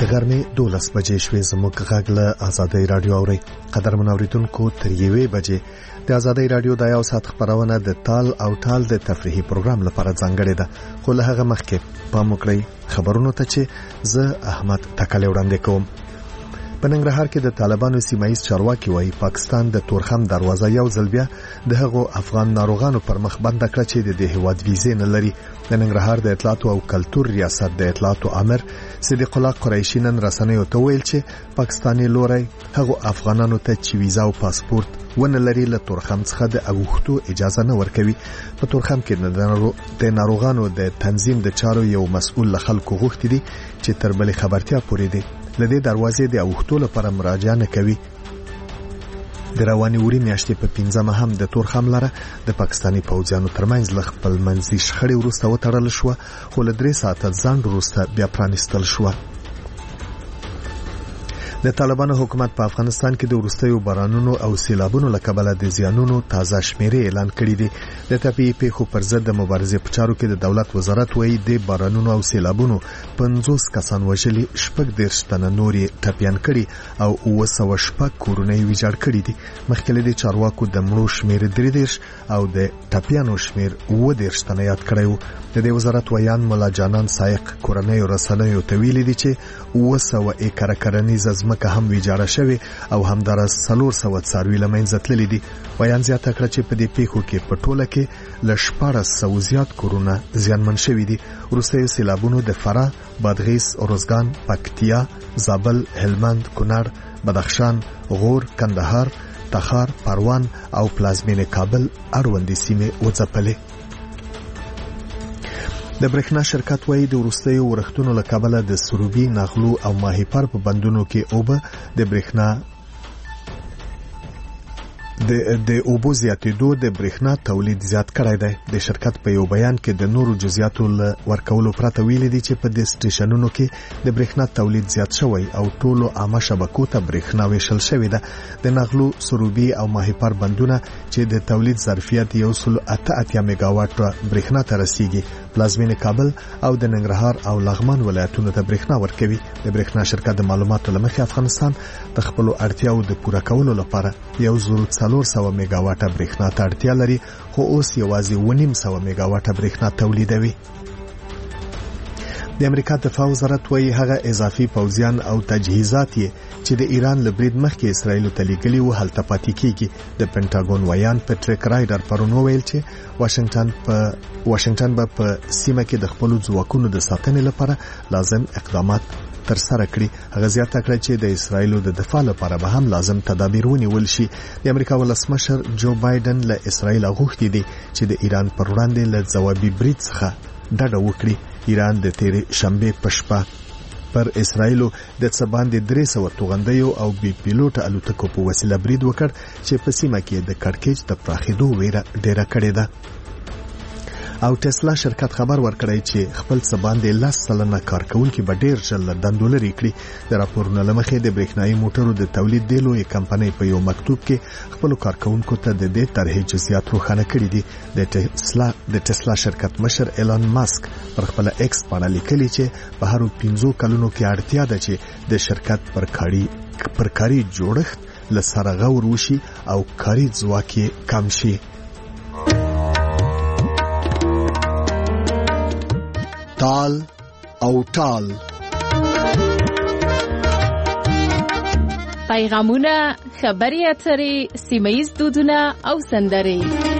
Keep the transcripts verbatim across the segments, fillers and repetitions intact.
د غرمې دولس بجې شوې. زموږ غږ له آزادۍ رادیو اورئ. قدرمن اوریدونکو تر یوې بجې د آزادۍ رادیو د یو ساعت خبرونه د تال او ټال د تفریحي پروګرام لپاره ځانګړې ده. خو له هغه مخکې پام وکړئ خبرونو ته چې زه احمد تکلی وړاندې کوم. په ننګرهار کې د طالبانو سیمایي چارواکي وايي پاکستان د تورخم دروازه یو ځل بیا د هغو افغان ناروغانو پر مخ بند کړ چې د هیواد ویزې نه لري. د ننګرهار د اطلاعات او کلتور ریاست د اطلاعات امر صدیق الله قریشي نن رسنیو ته ویل چې پاکستاني لوري هغو افغانانو ته چې ویزا او پاسپورت ونه لري له تورخم څخه د اوښتو اجازه نه ورکوي. په تورخم کې د ناروغانو د تنظیم د چارو یو مسؤل له خلکو غوښتي دي چې تر بلې خبرتیا پورې دي لدې دروازې د اوښتو لپاره مراجعه نه کوي. د رواني وری میاشتې په پنځمه هم د تورخم لاره د پاکستاني پوځیانو ترمنځ ل خپل منځي شخړې وروسته وتړل شو، خو له درې ساعته ځنډ وروسته بیا پرانیستل شو. د طالبانو حکومت په افغانستان کې د وروستیو بارانونو او سیلابونو له کبله د زیانونو تازه شمیرې اعلان کړي دي. د طبيعي پیښو پر ضد د مبارزې په چارو کې د دولت وزارت وایي د بارانونو او سیلابونو پنځوس کسان وژلي، شپږ دېرش تنه نورې ټپیان کړي او اوه سوه شپږ کورونه یې ویجاړ کړي دي. مخکې د چارواکو د مړو شمیر درې دېرش او د ټپیانو شمیر اوه دېرش تنه یاد کړی و. د دې وزارت ویان مولا جانان سایق کورنیو رسنیو ته ویلي دي چې اوه سوه ایکره کرنیزه ځمکه هم ویجاړه شوې او همدارس څلور سوه څاروي له منځه تللي دي. ویان زیاته کړه چې په دې پیښو کې په ټوله کې له شپاړس سوه زیات کورونه زیانمن شوي دي. وروستیو سیلابونو د فراه، بادغیس، ارزګان، پکتیا، زابل، هلمند، کونړ، بدخشان، غور، کندهار، تخار، پروان او پلازمینې کابل اړوندې سیمې وځپلې. د برېښنا شرکت وایي د وروستیو ورښتونو له کبله د سروبي، نغلو او ماهیپر په بندونو کې اوبه د برېښنا د د اوبو زیاتېدو د برېښنا تولید زیات کړی دی. د شرکت په یو بیان کې د نورو جزئیاتو له ورکولو پرته ویلي دي چې په دې سټیشنونو کې د برېښنا تولید زیات شوی او ټولو عامه شبکو ته برېښنا ویشل شوې ده. د نغلو، سروبي او ماهیپر بندونه چې د تولید ظرفیت یو سل اته اتیا میگاواټ برېښنا ته رسیږي، پلازمینې کابل او د ننګرهار او لغمان ولایتونو ته برېښنا ورکوي. د برېښنا شرکت د معلوماتو له مخې افغانستان د خپلو اړتیاو د پوره کولو لپاره یو زر څلور سوه میگاواټه برېښنا ته اړتیا لري، خو اوس یوازې اوه نیم سوه میگاواټه برېښنا تولیدوي. د امریکا دفاع وزارت وایي هغه اضافي پوځیان او تجهیزات یې چې د ایران له برید مخکې اسرائیل ته لیږلي وو هلته پاتې کیږي. د پینټاګون ویان پټریک رایډر پرون وویل چې واشنگټن په واشنگټن به په سیمه کې د خپلو ځواکونو د ساتنې لپاره لازم اقدامات تر سره کړي. هغه زیاته کړه چې د اسرائیل د دفاع لپاره به هم لازم تدابیر ونیول شي. د امریکا ولسمشر جو بایدن له اسرائیل غوښتي دي چې د ایران پر وړاندې له ځوابي برید څخه ډډه وکړي. ایران د تیرې شنبه په شپه پر اسرائیل د څه باندې درې سوه توغندیو او بي پیلوټ الوتکو په وسیله برید وکړ چې په سیمه کې د کړکېچ د پراخېدو ویره ډېره کړې ده. او ټسلا شرکت خبر ورکړی چې خپل څه باندې لس سلنه کارکونکي به ډېر ژر له دندو لرې کړي. د راپورونو له مخې د برېښنایي موټرو د تولید د لویې کمپنۍ په یو مکتوب کې خپلو کارکونکو ته د دې طرحې جزئیات روښانه کړي دي. د ټسلا د ټسلا شرکت مشر ایلان ماسک پر خپل ایکس باندې لیکلي چې په هرو پنځو کلونو کې اړتیا ده چې د شرکت پر کاري پر کاري جوړښت له سره غور وشي او کاري ځواک یې کم شي. تال او ټال پیغامونه، خبري اترې، سیمه‌ییز دودونه او سندرې.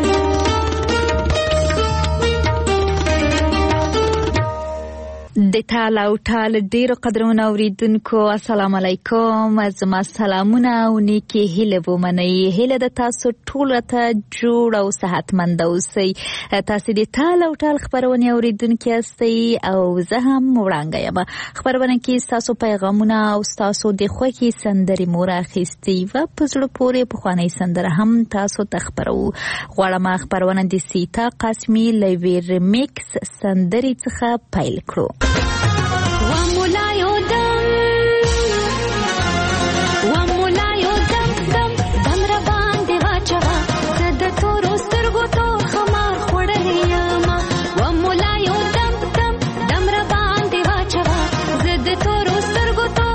د تال او ټال ډیرو قدرونو اوریدونکو السلام علیکم. زما سلامونه او نیکی هیله ومنئ. هیله د تاسو ټول ته جوړ او صحتمند اوسئ. تاسو د تال او ټال خبرونه اوریدونکو یاستئ او زه هم وړاندې یم. خبرونه کې تاسو پیغامونه او تاسو د خوښي سندرې مور اخیستي و په زړه پورې په خواني سندره هم تاسو ته خبرو. غواړم خبرونه د سیتا قاسمی لوی ریمیکس سندرې څخه پیل کړو. Go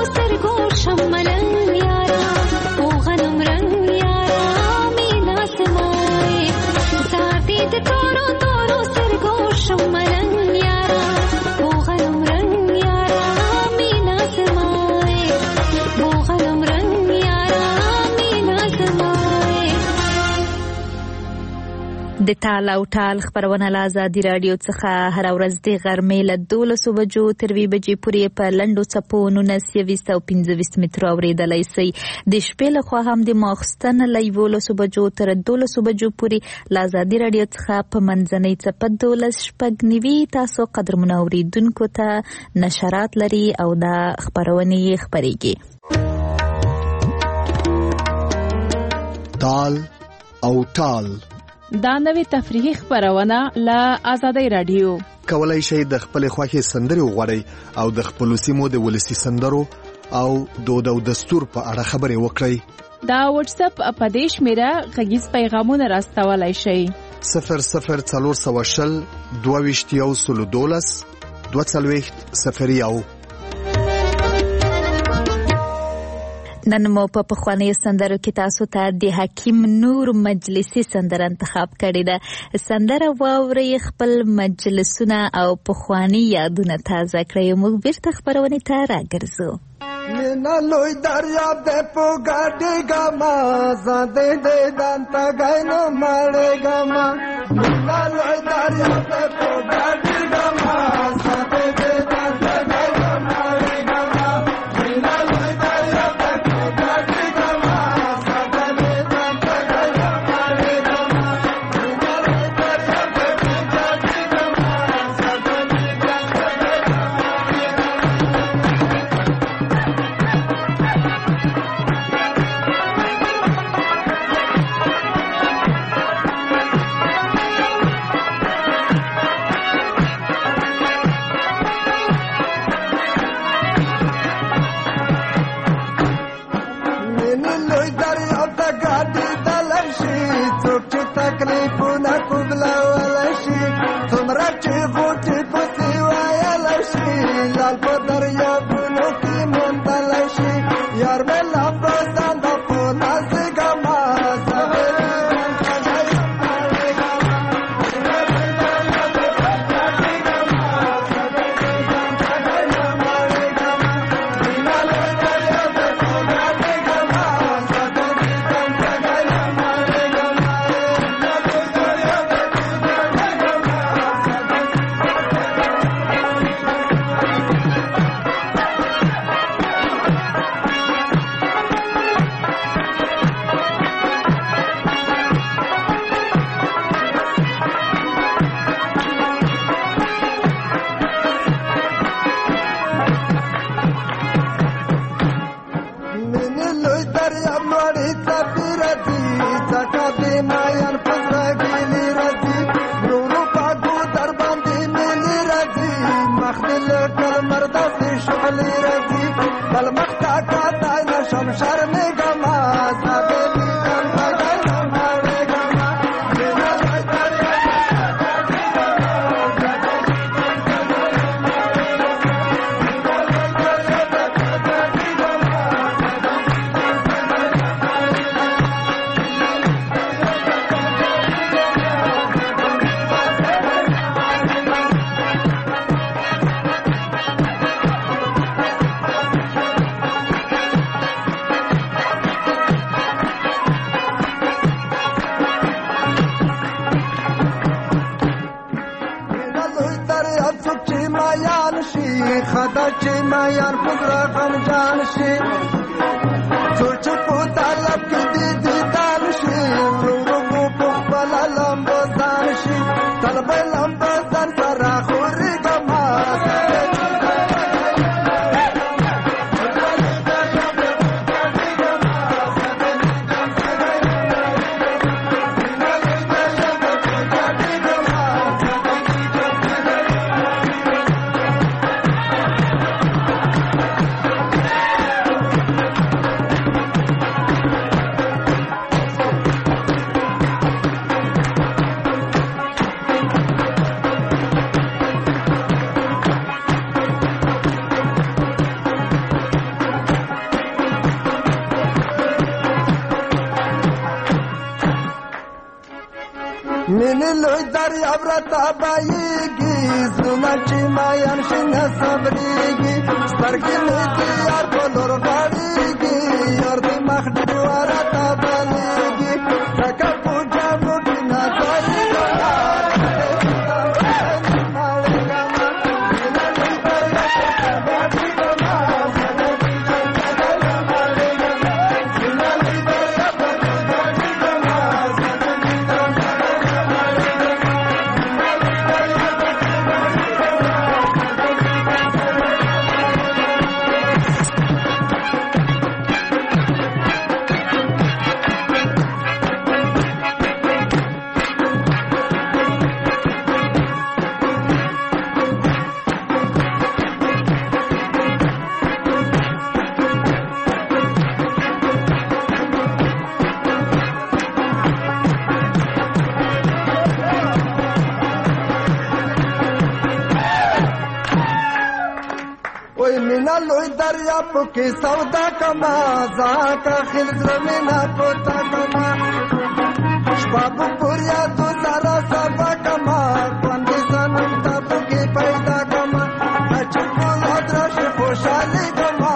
د تال او ټال خبرونه له ازادي راډیو څخه هر ورځ د غرمې له دولسو بجو تر وی بجې پورې په لنډو څپو نولس یویشت او پنځه ویشت مترو اورېدلی سئ. د شپې لخوا هم د ماخستن له یولسو بجو تر دولسو بجو پورې له ازادي راډیو څخه په منځنۍ څپه دولس شپږ نوي تاسو قدرمنو اورېدونکو ته نشرات لري او دا خبرونه یې خپرېږي. تال او ټال دا نوې تفریحي خبرونه له ازادي راډیو. کولای شئ د خپل خوښي سندري وغوړئ او د خپل سیمو د ولسی سندرو او دود او دستور په اړه خبرې وکړئ. دا واتس اپ اپدیش میرا غږیز پیغامونه راستولای شئ. صفر صفر څلور سوه شل دوه ویشت یو سلو دولس دوه څلوېښت صفر یو. نن مو په پخوانیو سندرو کې تاسو ته د حکیم نور مجلسی سندره انتخاب کړې ده. سندره واورئ، خپل مجلسونه او پخوانی یادونه تازه کړئ. موږ بیرته خبرونه ته راګرځو. مینا لوی دریاب دې په ګاډي ګما زده دې دانتا غاینو مړې ګما. مینا لوی دریاب دې په ګاډي ګما زده دې دانتا غاینو مړې ګما. مینا لوی دریاب دې په ګاډي ګما زده دې دانتا غاینو مړې ګما. مینا لوی دریاب دې په ګاډي ګما زده دې دانتا غاینو مړې مینې لوی دریاب راته بهیږي زړونه چې مایان شي نه صبرېږي سترګې مې د یار په لور غاړېږي یار د مخ ډېوه راته بلېږي ځکه په جامو کې نه ځایېږم لوی دریاب کې سودا کما ځکه خل زړه مې نه پوتا کما شپه په پوریا تو سارا سبا کما باندې سنم تاسو کې پیدا کما چې په لادرش خوشاله کما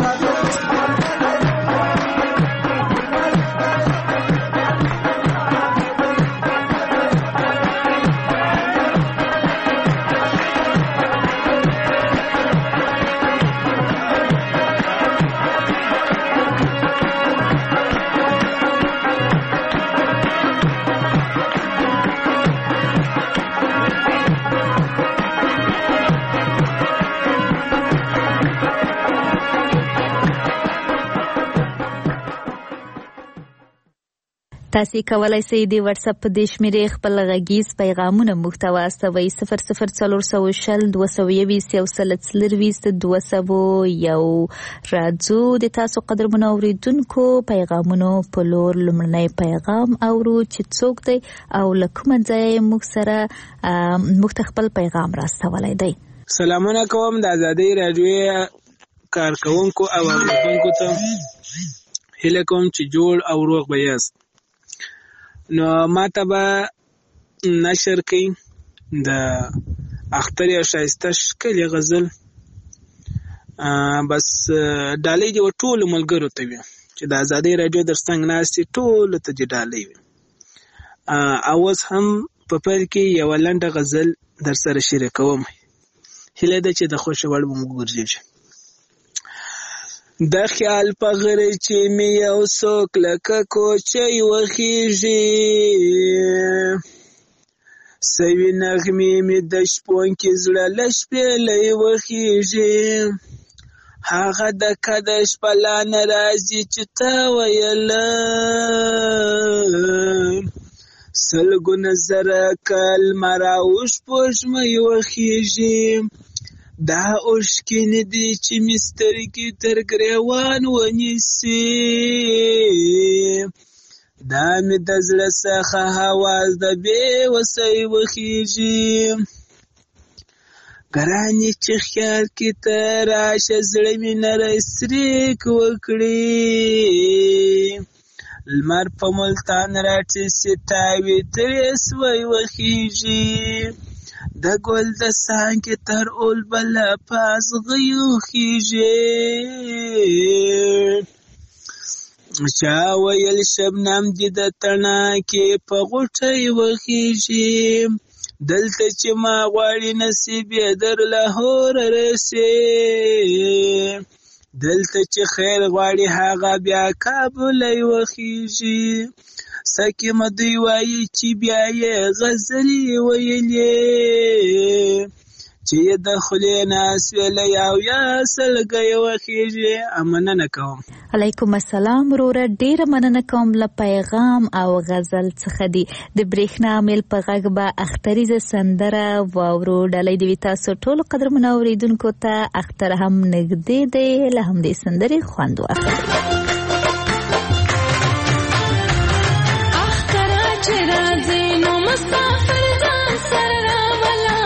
تاسو کولای شئ د واتس اپ د شمیرې خپل غږیز پیغامونه موږ ته واستوئ صفر صفر څلور سوه شل دوه سوه یویشت یو سل څلرویشت دوه سوه یو راځو د تاسو قدرمنو اوریدونکو پیغامونو په لور لومړنی پیغام اورو چې څوک دی او له کومه ځایه موږ سره موږ ته خپل پیغام راستولی دی. سلامونه کوم د ازادۍ راډیو کارکونکو او اوریدونکو ته هیله کوم چې جوړ او روغ به یاست. نو ما ته به نشر کړي د اختر یا شایسته ښکلې غزل بس ډالۍ دې ټولو ملګرو ته وي چې د ازادۍ راډیو در څنګ ناستې ټولو ته دې ډالۍ وي. اوس هم په پیل کې یوه لنډه غزل در سره شریکوم، هیله ده چې د خوښې وړ به مو وګرځېږي. د خیال په غره چې مې یو څوک لکه کوچی وخیږي، سوي نغمې مې د شپون کې زړه له شپېلۍ وخیږي. هغه د کده شپه لا نه راځي چې تا ویله، سلګونه زره کلمه راوشپوږمۍ وخیږي. دا اوښکې نه دي چې مې سترګې تر ګریوان ونیسي، دا مې د زړه څخه حواس د بې وسۍ وخیږي. ګرانې چې خیال کې ته راشه زړه مې نری سریک وکړي، لمر په ملتان راټیسي تاوې ترې سوی وخیږي. د ګل د څانګې تر اول بله پازغیو خیږي، چا ویل شبنم دې د تڼاکې په غوټۍ وخیږي. دلته چې ما غواړي نصیب یې در لاهور رسي، دلته چې خیر غواړي هغه بیا کابلی وخیږي. سکه مدوی وایي چې بیا یې غزلې ویلې، چې د خولې نه سویلی او یا سلګۍ وخیږي. مننه کوم. علیکم السلام وروره، ډیره مننه کوم له پیغام او غزل څخه دی. د برېښنا میل په غږ به اختریزه سندره واورو. ډالۍ د وي تاسو ټولو قدرمنو اوریدونکو ته. اختر هم نږدې دی، له همدې سندرې خوند واخلئ. مسافر ځان سره راولا،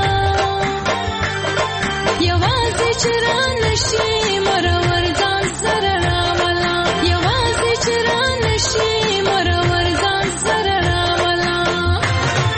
یوازې چې را نشي مرور ځان سره راولا، یوازې چې را نشي مرور ځان سره راولا.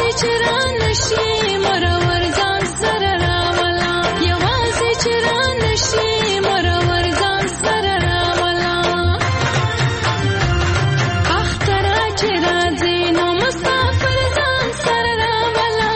چې را نشي مرور ځان سره راولا یوازې چې را نشي مرور ځان سره راولا اختر چې راځي نو مسافر ځان سره راولا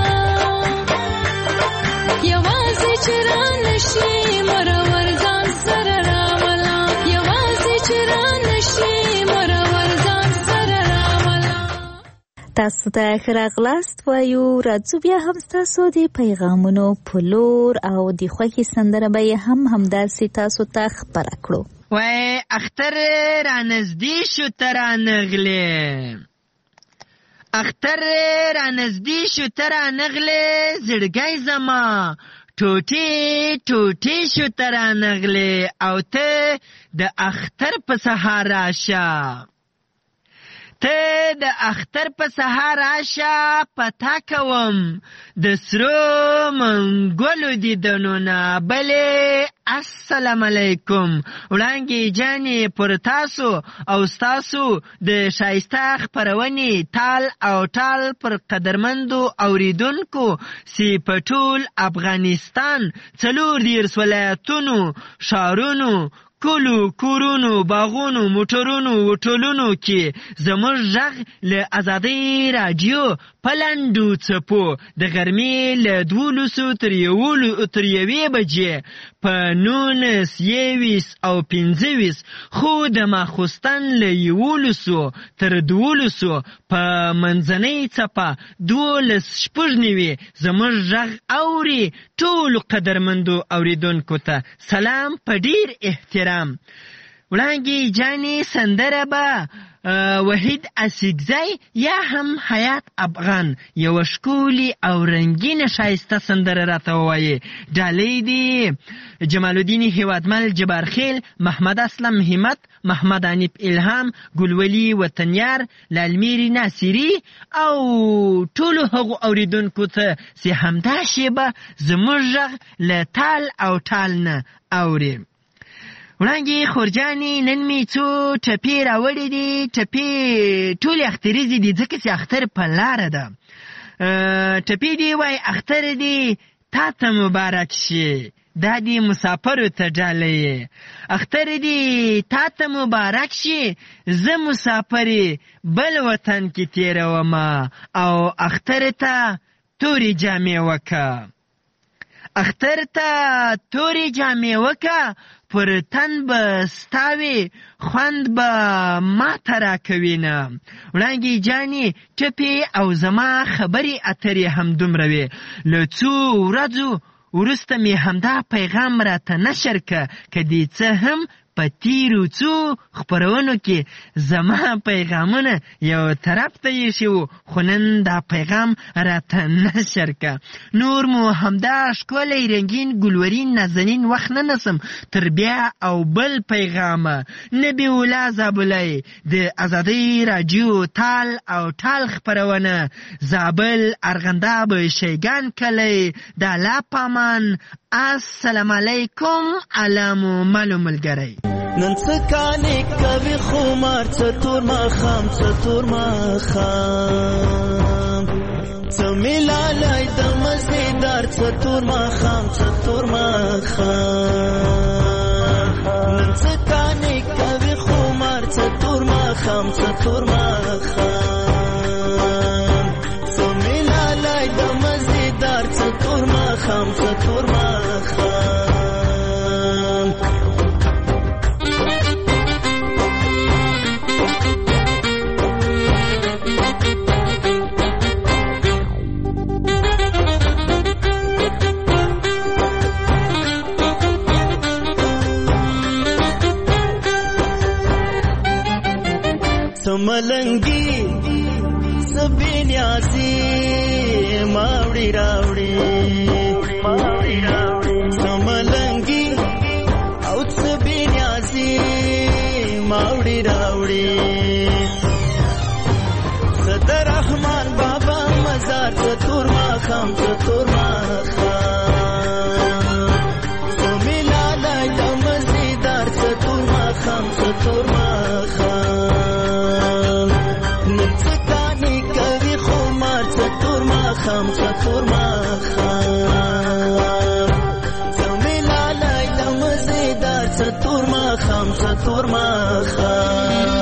یوازې چې را نشي مرور ځان سره راولا یوازې چې را نشي مرور ځان سره راولا. تاسو ته ښه راغلاست وایو. راځو بیا هم ستاسو د پیغامونو په لور او د خوښې سندره به یې هم همداسې تاسو ته خپره کړو. وای اختر رانږدې شو ته رانغلې اختر رانږدې شو ته رانغلې زړګی زما ټوټې ټوټې شو ته رانغلې او ته د اختر په سهار راشه ته د اختر په سهار راشه پتا کوم د سرو منګلو دیدنونه بلې السلام علیکم وړانګې جانې پر تاسو او ستاسو د ښایسته خپرونې تال او ټال پر قدرمندو اوریدونکو چې په ټول افغانستان څلور دېرش ولایتونو ښارونو کلو کورونو باغونو موټرونو وټولونو کې زموږ غږ له ازادۍ راډیو په لنډو څپو د غرمې له دولسو تر یولو تر یوې بجې په نولس یویس او پنځه خو د ماخوستن له یولسو تر دولسو په منځنۍ څپه دولس شپږ نوي زموږ غږ اوري. ټولو قدرمندو اوریدونکو ته سلام په ډیر احترام. وړانګې جانې سندره به وحید اسیګزی یا هم حیات افغان یو ښکلي او رنګینه ښایسته سندره راته ووایي. ډالۍ دي جمال الدین هیوادمل جبارخیل محمد اسلم همت محمد عنیف الهام ګلولي وطنیار لالمیری ناصری او ټولو هغو اوریدونکو ته چې همدا شیبه زموږ غږ له تال او ټال نه اوري. وړانګې خورجانې نن مې څو ټپې راوړې دي. ټپې ټولې اختریزې دي ځکه چې اختر په لاره ده. ټپې دي وای اختر دي تا ته مبارک شي دا دي مسافرو ته ډالۍ اختر دي تا ته مبارک شي زه مسافرې بل وطن کې تېرومه او اختر ته تورې جامې وکه اختر ته تورې جامې وکه پر تن به ستاوي خوند به ما ته راکوي نه. وړانګې جانې ټپې او زما خبرې اترې همدومره وې. له څو ورځو وروسته مې همدا پیغام راته نشر که که دې څه هم په تیرو څو خپرونو کې زما پیغامونه یو طرف ته ایښي وو خو نن دا پیغام راته نشر که. نور مو همدا ښکلی رنګین ګلورین نازنین وخت نه نسم تر بیا او بل پیغامه. نبی الله زابلی د ازادۍ راډیو تال او ټال خپرونه زابل ارغنداب شیګان کلی د الله پامان. السلام علیکم علامو مالو ملګری. نن څه کانې کوي خمار څه تور ماښام څه تور ماښام څه میلالی د مزېدار څه تور ماښام څه تور ماښام نن څه کانې کوي خمار څه تور ماښام څه تور ماښام څه میلالی د مزېدار څه تور ماښام څه تور ماښام. ملنګي سبینیاسي ماوړي راوړي ماوړي راوړي سملنګي او سبینیاسي ماوړي راوړي صدر رحمان بابا مزار تور ما خام تور ما خام سمیلا لای د مزیدار تور ما خام تور ما خام تو ماخام څتور ماخام زمي لالای د مزیدار څتور ماخام څتور ماخام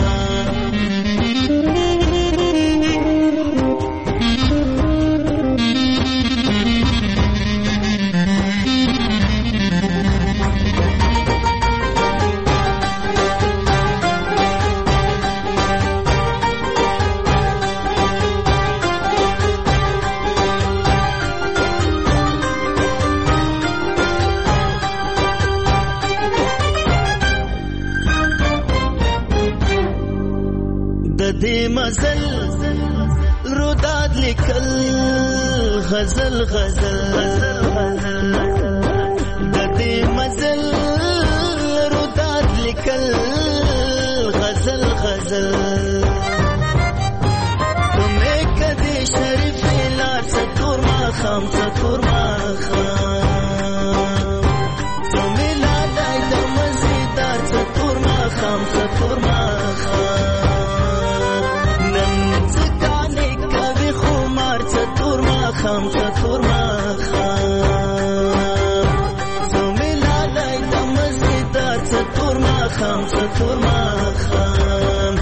دې مزل روداد لیکل غزل غزل د دې مزل روداد لیکل غزل غزل تمه کدي شریف لار څتور ماخام څتور ماخام تمه لالای د مزیدار څتور ماخام څتور ماخام خام څتور ماخام زمي لالای د مزیدار څتور ماخام څتور ماخام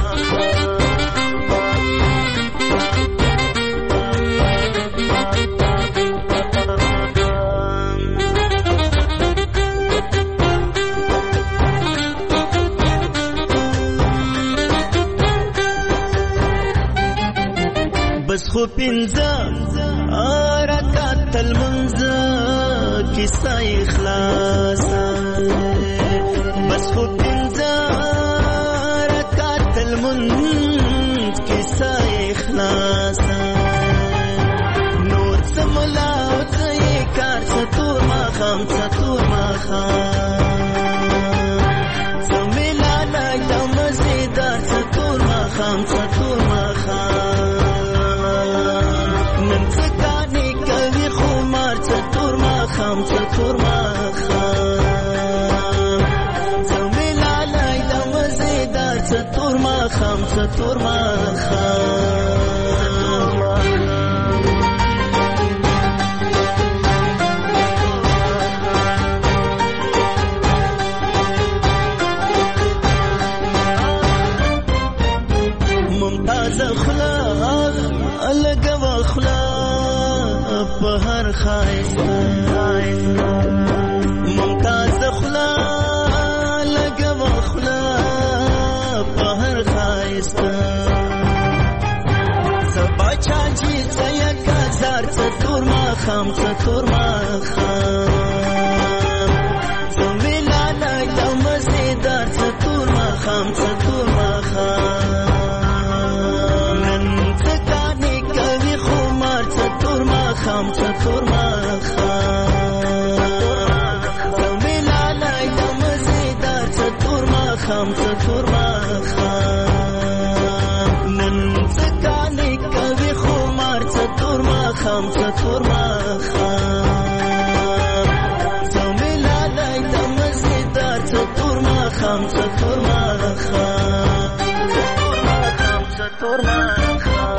بس خو پنځه رکعت المنځ کیسه اخلاص بس خو پنځه رکعت المنځ کیسه اخلاص نور څه ملا او څه کار څتور ماخام څتور ماخام زمي لالای د مزیدار څتور ماخام څتور ماخام خام څتور ماخام زمي لالای د مزیدار څتور ماخام څتور ماخام ممتاز خلا الګو خلا په هر خایسته ممتاز خلا لګو خلا په هر خایسته سبا چاجي ځای کازار څتور ماخام څتور ماخام زمي لالای د مزیدار څتور ماخام څتور ماخام نن څکانې کوي خمار څتور ماخام څتور ماخام زمي لالای د مزیدار څتور ماخام څتور ماخام نن څکانې کوي خمار څتور ماخام څتور ماخام زمي لالای د مزیدار څتور ماخام څتور ماخام څتور ماخام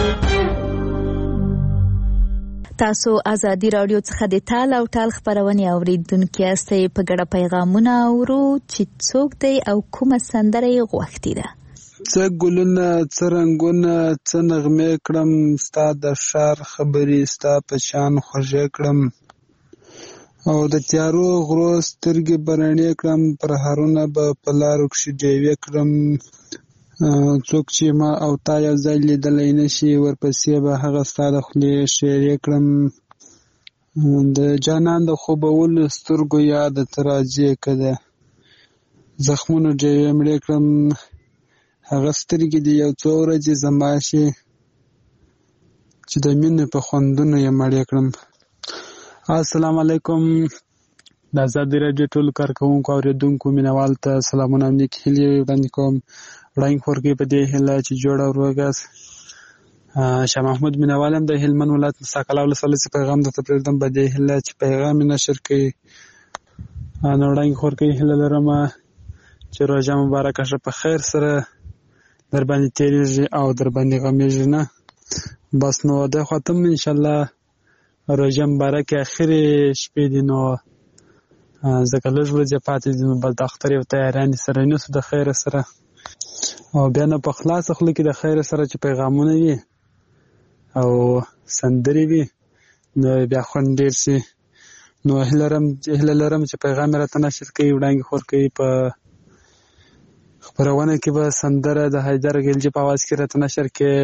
تاسو ازادي رادیو څخه د تال او ټال خبرونه اوریدونکو یاستئ په ګډه پیغامونه اورو چې څوک دی او کومه سندره یې غوښتې ده څه ګلونه څه رنګونه څه نغمې کړم ستا د ښار خبرې ستا په شان خوږې کړم او د تیارو غرو سترګې به رڼې کړم پرهارونه به په لارو کښې ډیوې کړم څوک چې ما او تا یو ځای لیدلی نشي ورپسې به هغه ستا د خولې شعرې کړم د جانان د خوبولو سترګو یاد ته راځې که ده زخمونو ډیوې مړې کړم هغه سترګې دې یو څو ورځې زما شي چې د مینې په خوندونو یې مړې کړم. السلام علیکم. د ازادي راډیو ټولو کارکوونکو اورېدونکو مینهوالو ته سلامونه او نیکې هیلې وړاندې کوم. وړاندې خورګۍ په دې هیله چې جوړ او روغ شاه محمود مینهوال هم د هلمند ولایت مساکله ولسوالۍ څخه پیغام درته پرېږدم په دې هیله چې پیغام یې نشر کړي. نو وړاندې خورګۍ هیله لرم چې روژه مبارکه شه په خیر سره در باندې تېرېږي او در باندې غمېږي نه. بس نو د ختم ان شاء الله روزه مبارکه اخري شپې دي نو ځکه لږ ورځې پاتې دي نو بس د اختر یو تیارانې سره نیسو د خیر سره او بیا نه په خلاص خوله کې د خیر سره چې پیغامونه وي او سندرې وي نو بیا خوند ډېر شي. نو هیله لرم چې پیغام یې راته نشر کوي وړانګې خور کوي په خپرونه کې به سندره د حیدر ګلجي په اواز کې راته نشر کوي.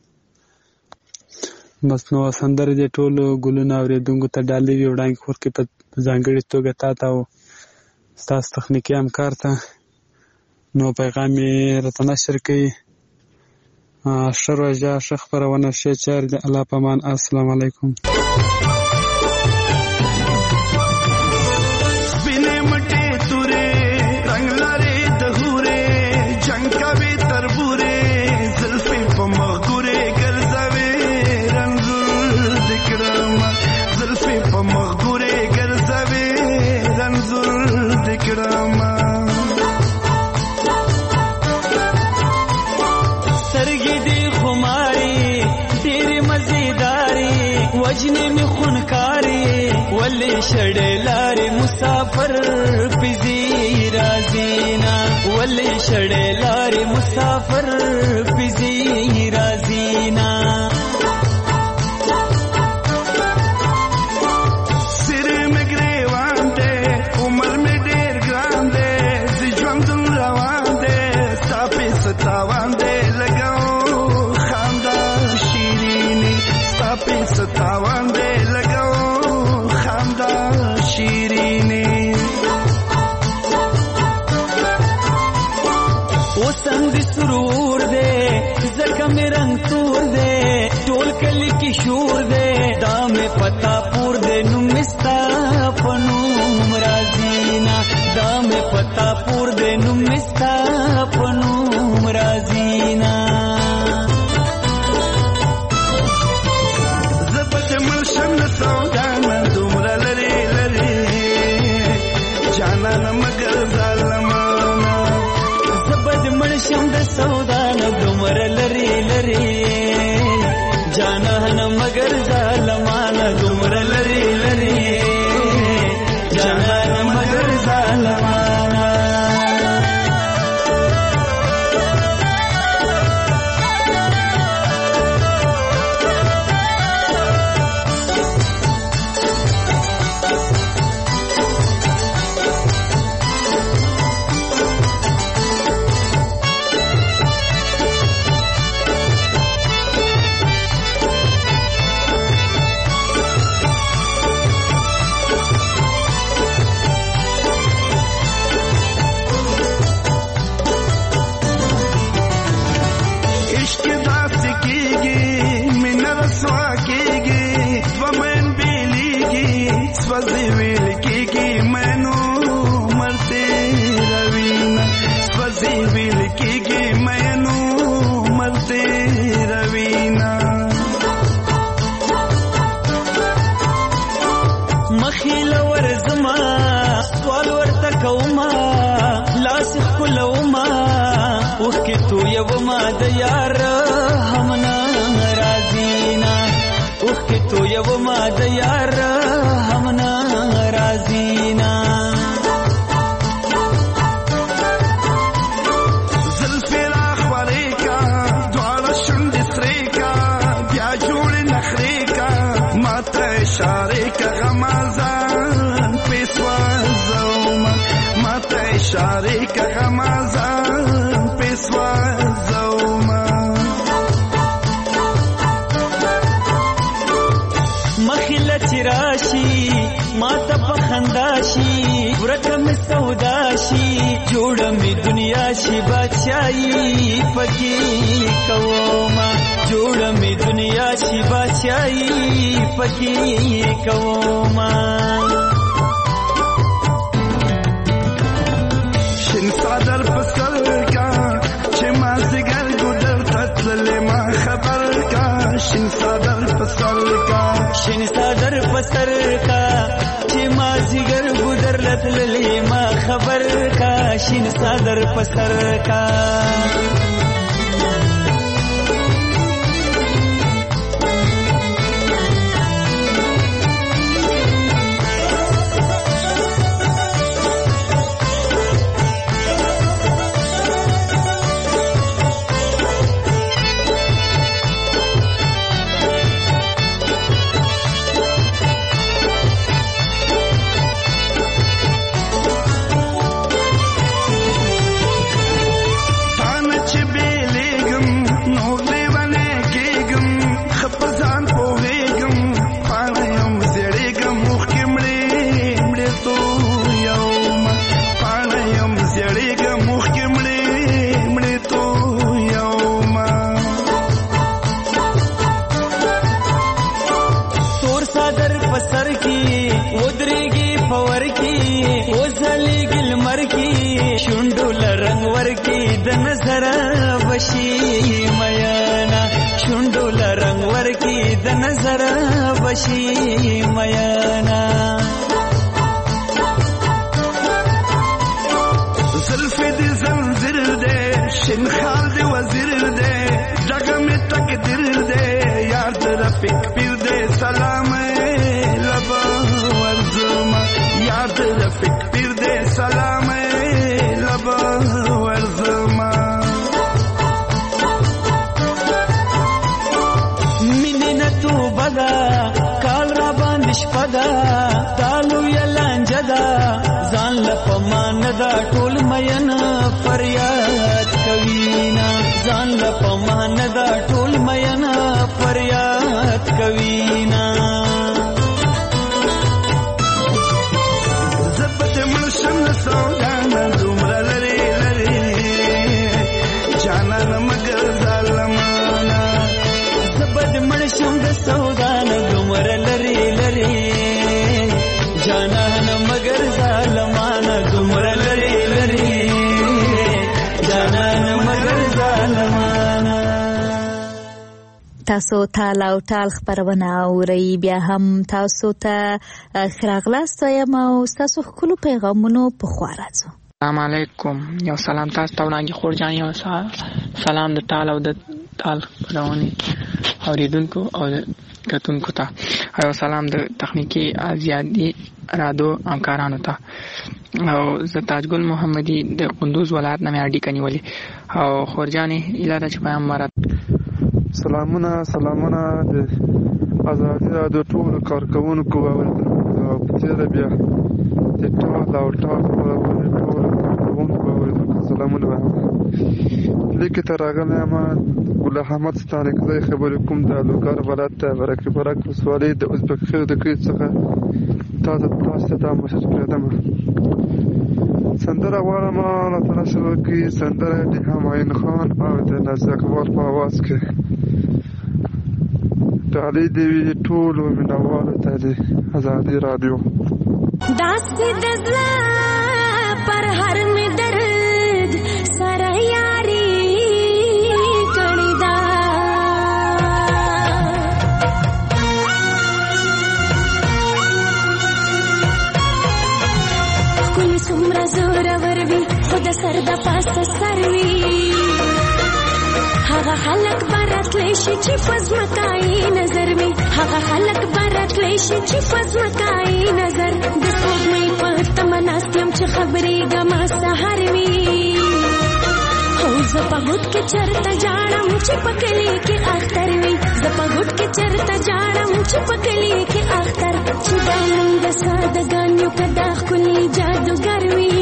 بس نو سندره دې ټولو ګلونه اورېدونکو ته ډالۍ وي وړانګې خور کوي په ځانګړې توګه تا ته او ستاسو تخنیکي همکار ته نو پیغام یې راته نشر کوي. ښه روژه ښه خپرونه ښې چارې د الله په امان. السلام علیکم. وجنې مې خونکارې ولې شړې لارې مسافر پزي رازینا ولې شړې لارې مسافر پزي رازینا سر مې ګریوان دې عمر مې ډېر ګران دې زه ژوند روان دې ستا په ستاوان دې لګاو خندا شیرینې ستا په ستاوان دې لګاو خندا شیرینې اوسم دې سرور دې زکه مې رنگ تور دې ټول کلی کې شور دې دا مې پتا پور دې نو مستا پنوم رازینا دا مې پتا پور دې نو مستا پنوم رازینا شم د سودا نه دومر لري لري جانان مگر ظالمانه دومر لري لري جانان مگر ظالمانه د یار همنا رازینا اوخ کې تو یو ما د یار همنا رازینا زلفی را خوری کا دواړه شونډې سرې کا بیا جوړ نخرې کا ماته اشارې کا غمازان پیسوا زوما ماته اشارې کا غمازان پیسوا راشي ماته په خندا شي ورته مې سودا شي جوړه مې دنیا شي بادشاہي پکې کوما جوړه مې دنیا شي بادشاہي پکې کوما شین صدر پسکل کا چې ما زګر ګدر تسلې ما خبر کا شین صدر پسکل کا شین صدر پسر کا چې ما زګر ګدر لتلې ما خبر کا شین صدر پسر کا نظر بشي میانا زلفی دی زنزیر دے شنخال دی وزیر دے جگم تقدیر دے یار رفیق پیر دے سلام لبا ورزما یار رفیق پیر دے سلام لبا ورزما مینه تو بدا کال را باندې شپدا تالو یلانجدا ځان لپمان دا ټول مین فریاد کوینا ځان لپمان دا ټول مین فریاد کوینا زبد ملشم سودان دومره لري لري جانان مگر ظالمانا زبد ملشم سودان دومره لري لري جانان مگر ظالمانا دومره لري لري جانان مگر ظالمانا. تاسو ته لاو ټال خبرونه اورئ بیا هم تاسو ته ښه راغلاست وایم او ستاسو ښکلو پیغامونو په خوا راځو. السلام علیکم. یو سلام تاسو ته وړاندې خورجان یو سلام د ټال او د ټال خپرونې اورېدونکو او کتونکو ته او سلام د تخنیکی ازیادي رادو همکارانو ته او زه تاجګل محمدي د قندوز ولایت نه مې اډیکه نیولې او خورجانې ایله ده چې پیغام مراد سلامونه سلامونه د ازادي رادیو ټولو کارکوونکو او په تېره بیا د ټال او ټال خپرونې ټولو کارکوونکو اورېدونکو سلامونه وایم. لیکې ته راغلی یم ګل احمد ستانکزی خبرې کوم د لوګر ولایت د برکې برک ولسوالۍ د ازبک خیر د کلي څخه تازه تاسو ته دا مسج پرېږدم. سندره غواړم الله تعالی شروع کړي سندره د همایون خان او د نازیه اقبال په اواز کې ډالۍ دې وي ټولو مینوالو ته د ازادي رادیو. داسې د زړه پر هر مې درد سره یاري کړې ده ښکلې څومره زورور وي خو د سر د پاسه سر وي هغه خلک به راتلی شي چې په ځمکایي نظر وي هغه خلک به راتلی شي چې په ځمکایي نظر د سپوږمۍ په تمه ناست یم چې خبرېږمه سهار وي او زه په ګوټ کې چېرته جاړم چې په کلي کې اختر وي زه په ګوټ کې چېرته جاړم چې په کلي کې اختر چې دا نوم د سادهګانو که دا ښکلي جادوګر وي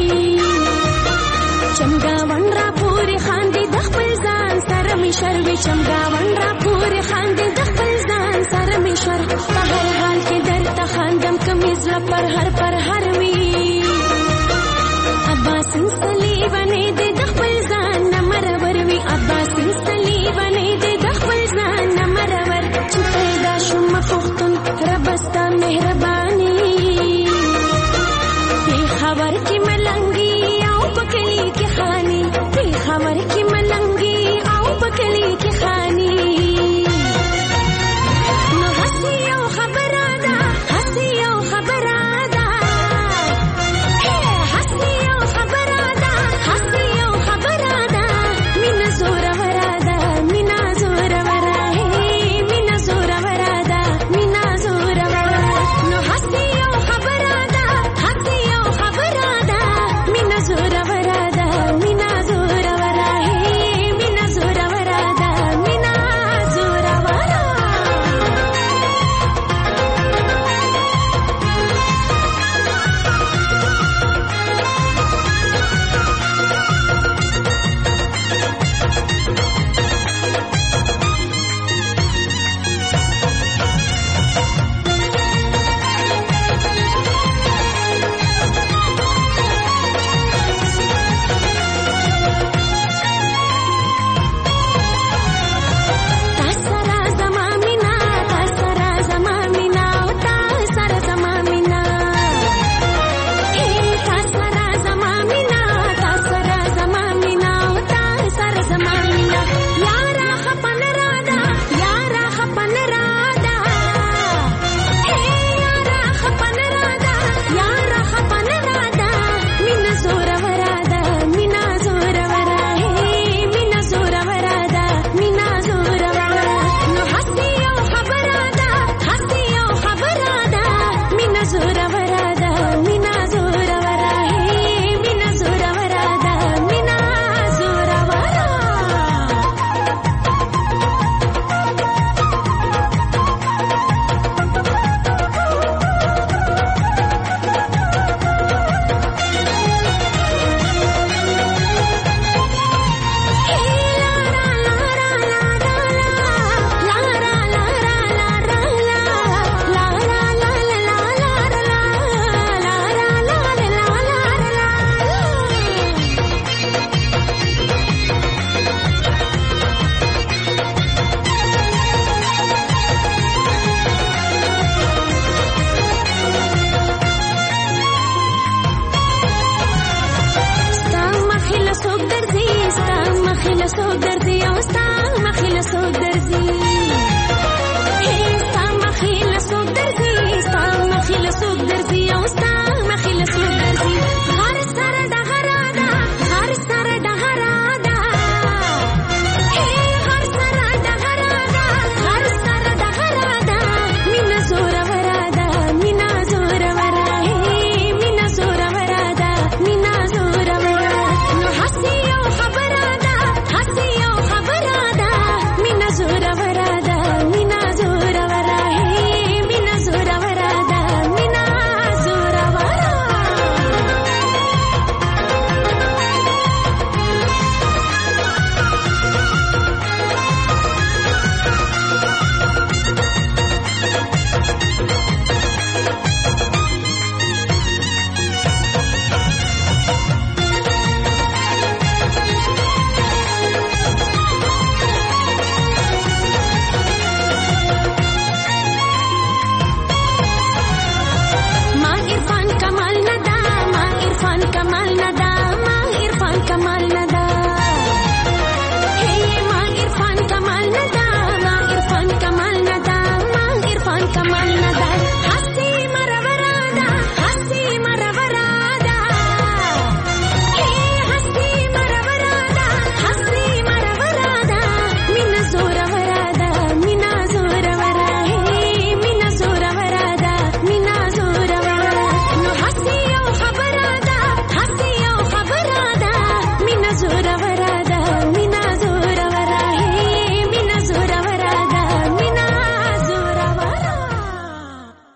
چمګاون را پورې خاندي د خپل ځان سره مې شر وي چمګاون را پورې خاندي د خپل ځان سره مې شر په هر حال کې درته خاندم که مې زړه پر هر پر هر وي عباسین صلیبنې دې د خپل ځان نه مرور وي عباسین صلیبنې دې د خپل ځان نه مرور چې پیدا شوم پښتون رب ستا مهرباني پېښور کې ملنګي او په کلي کې خاني پېښور کې ملنګي او په کلي کې خاني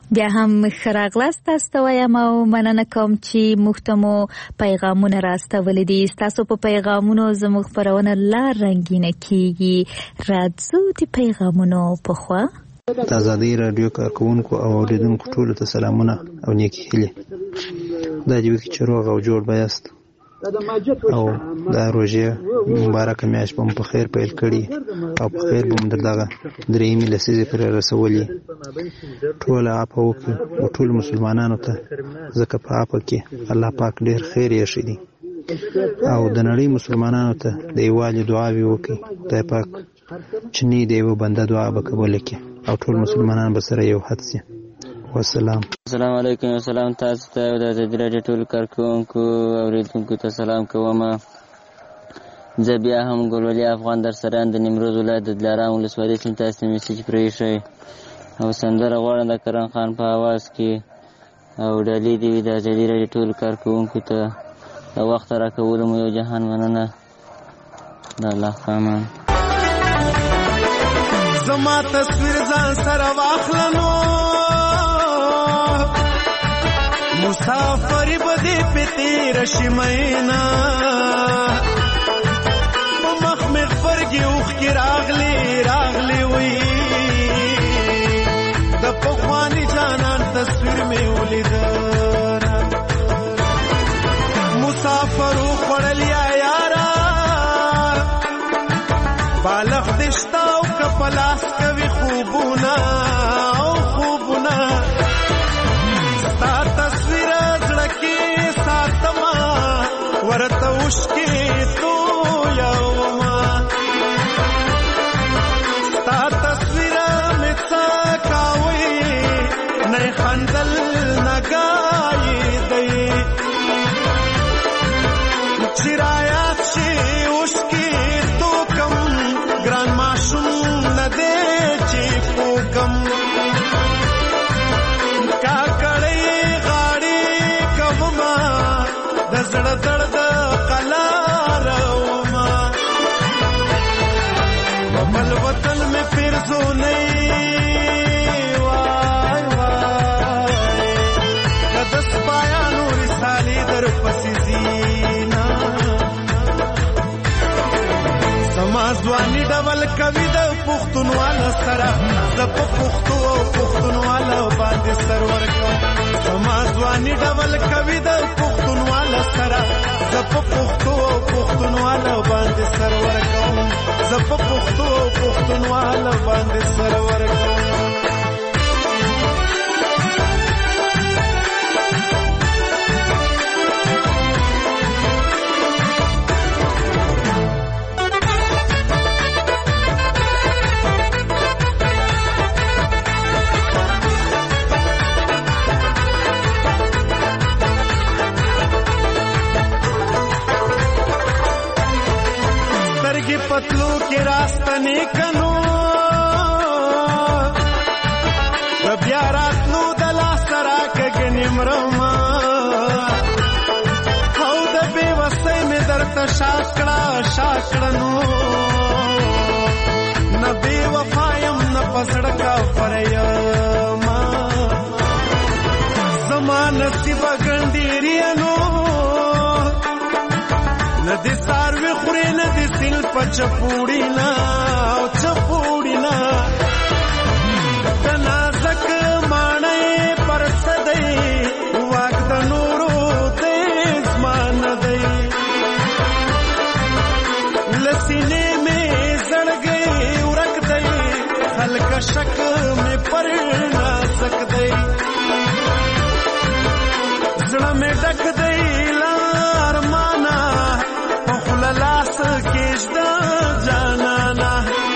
بیا هم ښه راغلاست تاسو ته وایم او مننه کوم چې موږ ته مو پیغامونه راستولي دي. ستاسو په پیغامونو زموږ خپرونه لا رنګینه کیږي. راځو د پیغامونو په خوا. د ازادۍ راډیو کارکوونکو او اوریدونکو ټولو ته سلامونه او نیکې هیلې. دا دې وکړي چې روغ او جوړ به یاست او دا روژې مبارکه میاشت به مو په خیر پیل کړي او په خیر به مو در دغه درېیمې لسیزې پورې رسولي. ټوله عفه وکړي او ټولو مسلمانانو ته، ځکه په عفه کې الله پاک ډېر خیر ایښی دی. او د نړۍ مسلمانانو ته د یووالي دعاوې وکړي. خدای پاک چې نه د یوه بنده دعا به قبوله کړي او ټول مسلمانان به سره یو حد شي. والسلام. السلام علیکم. السلام تاسو ته او د ازادۍ راډیو ټول کارکوونکو او اوریدونکو ته سلام کوم. زه بیا هم ګلولي افغان در سره د نیمروز ولایت د دلارام ولسوالۍ څخه تاسو میسج پرېښی او سندره غواړم د کرن خان په اواز کې او ډالۍ دې وي د ازادۍ راډیو ټول کارکوونکو ته. د وخت راکولو مو یو جهان مننه. د الله په امان. زما تصویر ځان سره واخلنو مسافری بدی پتی رشی مینا په مخ مې خبرګي اوخ کې راغلی راغلی وی د پخوانی جانان تصویر مې ولید مسافر خړلیا یارا بالغ دشتا او کپلاس کوي خوبونه او خوبونه ستا تصویر زړه کې ساتما ورته وشکې تو یوما ستا تصویر مې څکاوي نه خندل نه ګای دی چرایات شي وشکې تو کم ګران ماشوم نه دی چې پوکم زړه درد قلار وما بل وطن میں پھر زونی وای وای کدس پایا نور سالی در پسی زینا سمازوانی ډول کوي د پښتونواله سره د پښتو او پښتونواله باندې سرور کوم. سمازوانی ډول کوي د پښتونواله سره د پښتو او پښتونواله باندې سرور کوم. د پښتو او پښتونواله باندې سرور کوم. पतलू के रास्ता ने कनो रबिया रात नु दला सरा के गनिमरमा हौ द बेवसै में दर्द शाकड़ा शाकड़नो न बेवफायम न पसड़का फरयमा जमान नसीब गंडीरियनो ندی ساروی خوری ندی سیل پا چپوڑینا او چپوڑینا تنازک مانای پرسدی واک دا نورو دیز مان دی لسینے میں زڑ گئی ورک دی خلق شک میں پر نازک دی زڑا میں ڈک دی لار مانا لاس کېشدا جانانا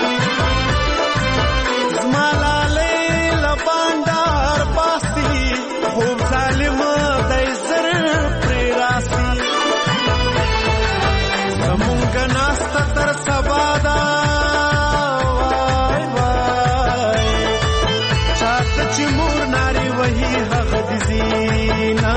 زمالا لیلا باندار پاستی خوب ظالم دی زر پری راسی زمونگ ناستا تر سبادا وای وای چاہتا چی مور ناری وحی حق دیزینا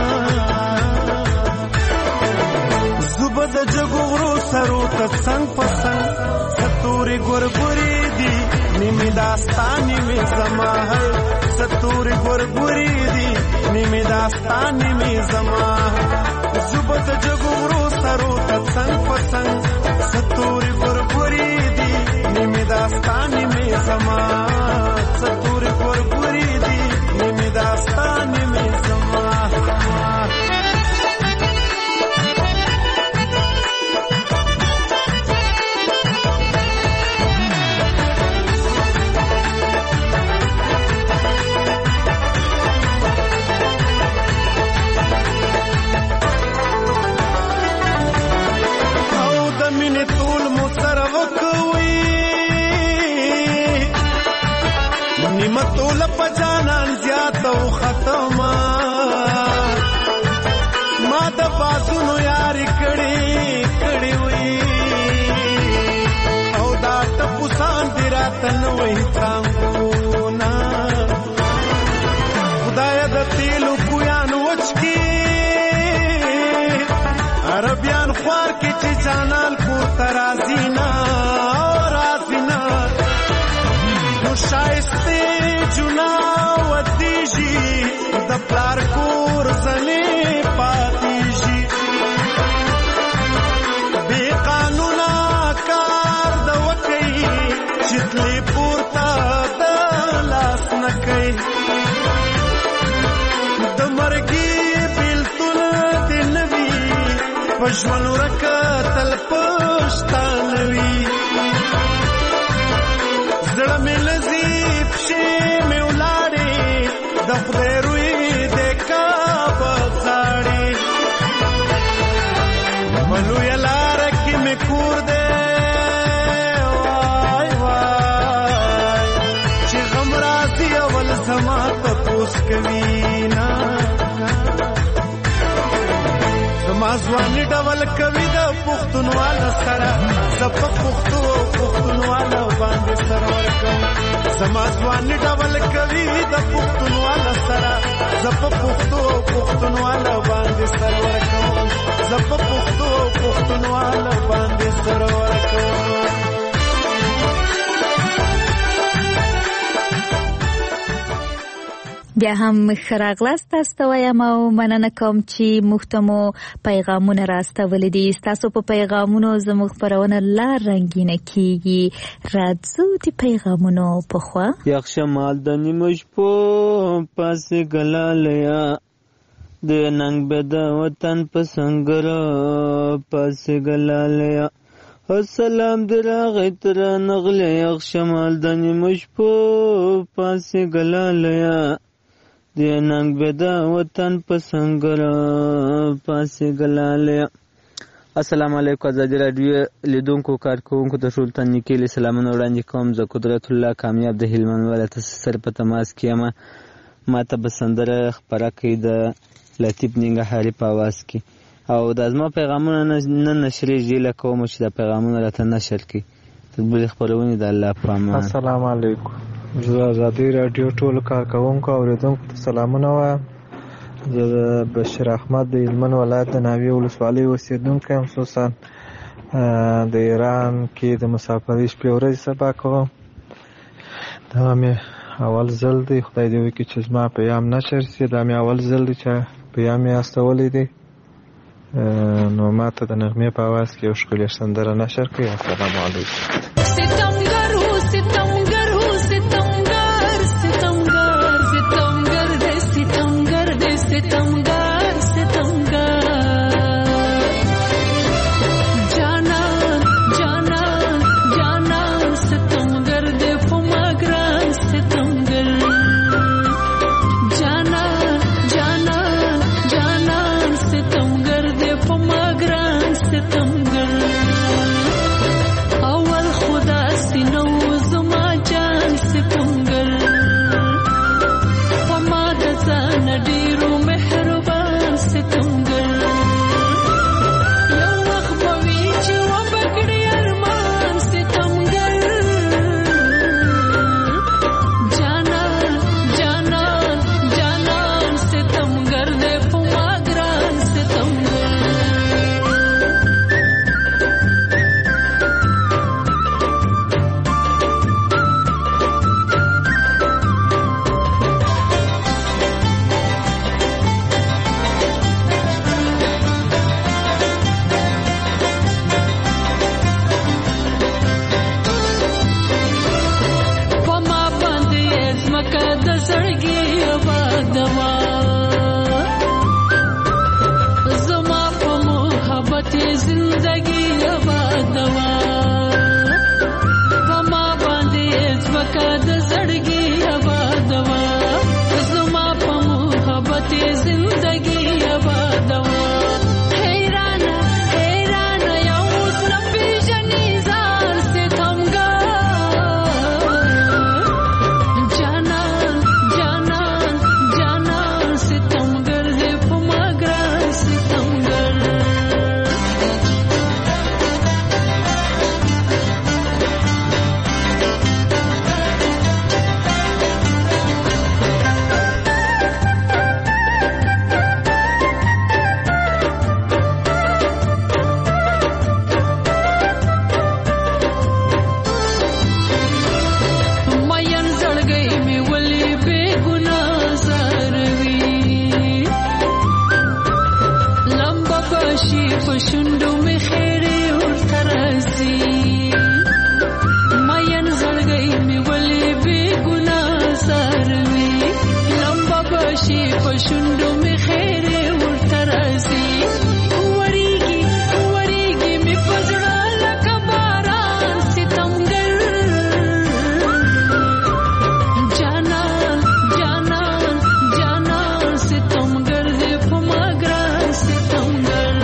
زبد جگو غرو سرو تسنگ پسنگ ستوری گرگوری دی نیمی داستانی میں زما ہے ستوري ګورګوري دي نیمه داستان نیمه زما زوبت جګورو سرو تڅنګ پڅنګ ستوري ګورګوري دي نیمه داستان نیمه زما ستوري ګورګوري دي نیمه داستان نیمه زما مطول پجانان زیاد او ختما ما د بازونو یاری کړي کړي وي او دا ټپو سان دی راتن وای څنګه نا خدای د تیلو کویان وچکی عربیان خوار کې چې جانال کو ترازینا رازینا نو شایسته جنا ودیجی د پلار کور زنی پاتیجی بی قانونا کار د وکی چتلی پورتا د لاس نکی د مرگی بیلتون دی نوی پشمن ورکتل پشتانوی زړه مې لذیب شي مې ولاړې د خدای روی د کعبه ځاړې په لویه لاره کې مې کور دی وای وای چې غم راځي اول زما تپوس کوي نه زما ځواني ډول کوي د پښتونواله سره زه په پښتو پښتونواله باندې سر ورکوم زما ځواني ډول کوي د پښتونواله سره زه په پښتو پښتونواله باندې سر ورکوم زه په پښتو پښتونواله باندې سر ورکوم بیا هم خراغلاست تاسو ته وایم او مننه کوم چې موږ ته مو پیغامونه راستولي دي. ستاسو په پیغامونو زموږ خپرونه لا رنګینه کیږي. راځو د پیغامونو په خوا. یخشه مال د نیمه شپو پاسې ګلالیا د ننګ به د وطن په سنګر پاسې ګلالیا السلام دراغی تر نغلی یخشه مال د نیمه شپو پاسې ګلالیا د ننګ به د وطن په سنګر پاسې ګلالیا. السلام علیکم. ازادي راډیو لیدونکو کارکوونکو ته ټول ته نیکې سلامونه وړاندې کوم. زه قدرت الله کامیاب د هلمند ولایت سره په تماس کې یم. ماته به سندره خپره کړي د لطیف ننګرهاري په اواز کې او دا زما پیغامونه نه نشریږي لکه کوم چې دا پیغامونه راته نشر کړي. تدبیر خپرونې د الله په امان. السلام علیکم. زه ازادي راډیو ټول کارکوونکو او اوریدونکو ته سلامونه وایم. زه بشیر احمد د هلمند ولایت د ناوې ولسوالۍ اوسېدونکی یم. خصوصا د ایران کې د مسافرۍ شپې ورځې سبا کوم. دا مې اول ځل دی، خدای دې وکړي چې زما پیام نشر شي. دا مې اول ځل دی چې پیام مې استولی دی. نو ما ته د نغمې په اواز کې یو ښکلې سندره نشر کړئ. السلام علیکم. ستمګر ستمګر جانا جانا جانا ستمګر دې په مګران ستمګر جانا جانا جانا ستمګر دې په مګران ستمګر اول خو په شونډو مې خیرې ورته راځي وریږي وریږي مې په زړه لکه باران ستمګر جانان جانان جانان ستمګر دې په ما ګران ستمګر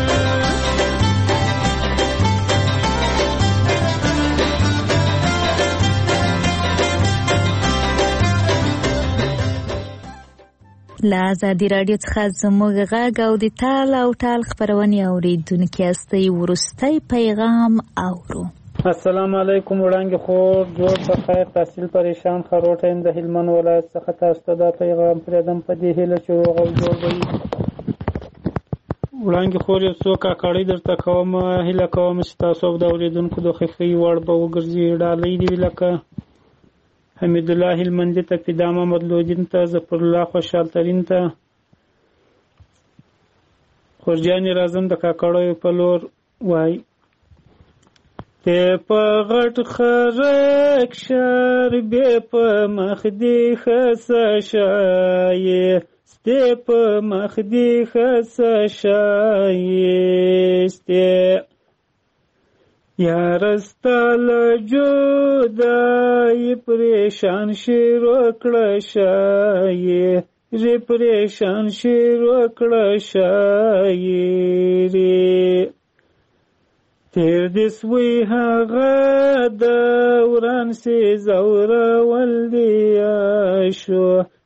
له ازادي راډیو څخه زموږ غږ او د تال او ټال خپرونې اورېدونکي یاستئ. وروستی پیغام اورو. السلام علیکم. وړاندې خور جوړ په خیر تحصیل پریشان خروټه يم د هلمند ولایت څخه تاسو ته دا پیغام پرېږدم په دې هیله چې روغ او جوړ به وي. وړاندې خور یو څو کاکړۍ درته کوم، هیله کوم چې تاسو د اورېدونکو د خوښۍ وړ به وګرځي. ډالۍ دي لکه حمید الله هلمندي ته، فدا محمد لودین ته، ظفر الله خوشحال ترین ته، خورجانې راځم د کاکړیو په لور وای ته په غټ خرک شر بې په مخ دې خسه شایسته په مخ دې خسه شایسته یارستال جدای پریشان شیر وکړه شاعرې پریشان شیر وکړه شاعرې تیر دې سوی هغه دوران سي زورول دی شو